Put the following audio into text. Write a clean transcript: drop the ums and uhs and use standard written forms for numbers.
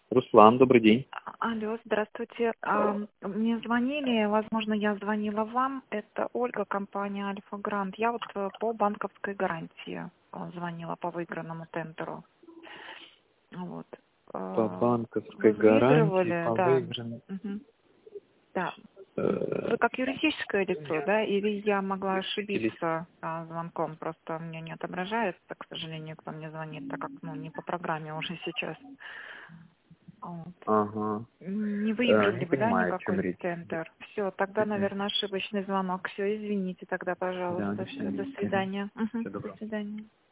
Руслан, добрый день. Алло, здравствуйте. Мне звонили, возможно, я звонила вам. Это Ольга, компания Альфа Грант. Я вот по банковской гарантии звонила по выигранному тендеру. Вот. По банковской Вы гарантии, выигрывали, по да. выигранным. Мгм. Да. Вы э, как юридическое лицо, Нет. да? Или я могла Или... ошибиться звонком? Просто мне не отображается, к сожалению, кто мне звонит, так как не по программе уже сейчас. Вот. Ага. Не выиграли Не вы, да, понимаю, о чем никакой речь. тендер? Все, тогда, Мгм. наверное, ошибочный звонок. Все, извините тогда, Да, пожалуйста. до Все, до свидания. Мгм. свидания. Мгм, Всего до доброго. свидания.